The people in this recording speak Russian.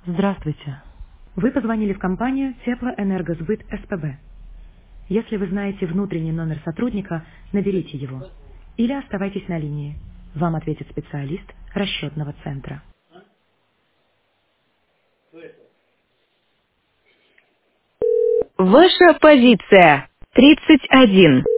Здравствуйте. Вы позвонили в компанию Теплоэнергосбыт СПБ. Если вы знаете внутренний номер сотрудника, наберите его. Или оставайтесь на линии. Вам ответит специалист расчетного центра. Ваша позиция 31.